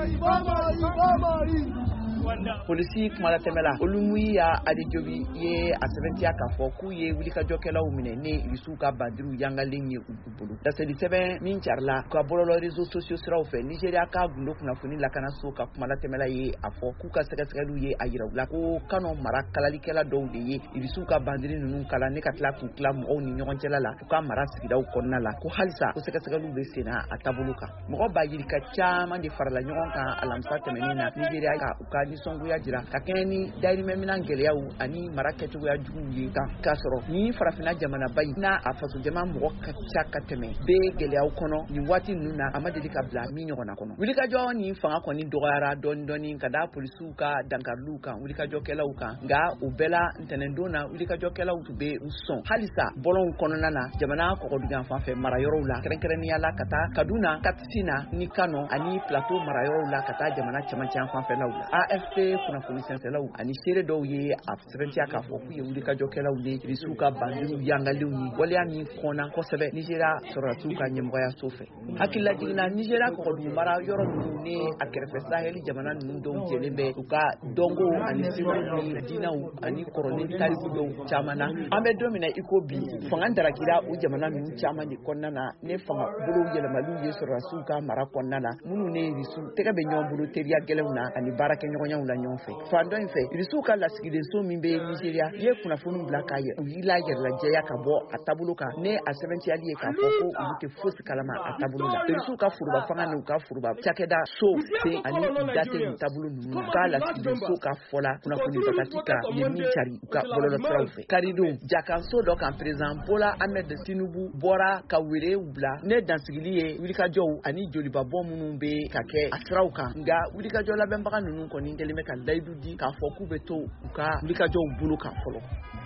Polisi kumala tɛmɛla olumuya adijobi ye a sɛbɛntiya k'a fɔ k'u ye wulikajɔkɛlaw minɛ ne irisu ka bandiru yangalen ye u bolo daseli sɛbɛn min carila ka bɔlɔlɔ réseaux sociaux siraw fɛ Nigeria ka gundo kunnafoni lakanaso ka kumala tɛmɛla ye a fɔ k'u ka sɛgɛsɛgɛliw ye a yira u la ko Kano mara kalalikɛla dɔw de ye irisu ka bandiri ninnu kala ne ka tila k'u tila mɔgɔw ni ɲɔgɔn cɛla la u ka mara sigidaw kɔnɔna la ko halisa ko sɛgɛsɛgɛliw bɛ senna a taabolo kan mɔgɔ b'a yiri ka caman de farala ɲɔgɔn kan alamisa tɛmɛnin na Nigeria ka u ka nisɔngoya jira ka kɛɲɛ ni dayirimɛminan gɛlɛyaw ani mara kɛcogoya juguw ye kan k'a sɔrɔ ni farafina jamanaba in n'a a faso jama mɔgɔ ka ca ka tɛmɛ bee gɛlɛyaw kɔnɔ nin waati ninnu na a ma deli ka bila min ɲɔgɔnna kɔnɔ wulikajɔ ni fanga kɔni dɔgɔyara dɔɔni ka da polisiw ka dankariliw kan wulikajɔkɛlaw kan nka o bɛɛ la ntɛnɛndon na wulikajɔkɛlaw tun bɛ u sɔn halisa bɔlɔnw kɔnɔna na jamana kɔgɔdugan fan fɛ marayɔrɔw la kɛrɛnkɛrɛnnenya la ka taa Kaduna Katsina ni Kano ani Plateau marayɔrɔw la ka taa jamana cɛmancɛ fanfɛlaw la AFP kunnafoni sɛnsɛlaw ani seere dɔw ye a sɛbɛntiya k'a fɔ k'u ye wulikajɔkɛlaw de irisu ka bandiru yangalenw ye waleya min kɔnna kosɛbɛ Nigeria sɔrɔdasiw ka ɲɛmɔgɔyaso fɛ hakililajiginna Nigeria kɔgɔdugu mara yɔrɔ ninnu ni a kɛrɛfɛ saheli jamana ninnu dɔw jɛlen bɛ u ka dɔnko ani siriw ni diinaw ani kɔrɔlen tariku dɔw caman na an bɛ don min na i ko bi fanga darakira u jamana ninnu caman de kɔnɔna na ne fanga bolo yɛlɛmaliw ye sɔrɔdasiw ka mara kɔnɔna la minnu ne irisu tɛgɛ bɛ ɲɔgɔn bolo teriya gɛlɛnw na ani baarakɛɲɔgɔnyaw la ɲɔgɔn fɛ fan dɔ in fɛ irisuw ka lasigidenso min bɛ Nigeria ye kunnafoni bila k'a yɛlɛ yɛrɛlajɛya ka bɔ a taabolo kan ne a sɛbɛntiyali ye k'a fɔ ko olu tɛ fosi kalama a taabolo la irisuw ka furuba fanga n'u ka furuba cakɛda so sen ani u date u taabolo ninnu na k'a lasigidenso ka fɔla kunnafoni bataki kan ye min cari u ka bɔlɔlɔsiraw fɛ karidenw jakanso dɔ kan président Bola Ahmed Tinubu bɔra ka welew bila ne dansigili ye wulikajɔw ani jolibabɔ minnu bɛ ka kɛ a siraw kan nka wulikajɔ labɛnbaga ninnu kɔni kɛlen bɛ ka layidu di k'a fɔ k'u bɛ to u ka wulikajɔw bolo kan fɔlɔ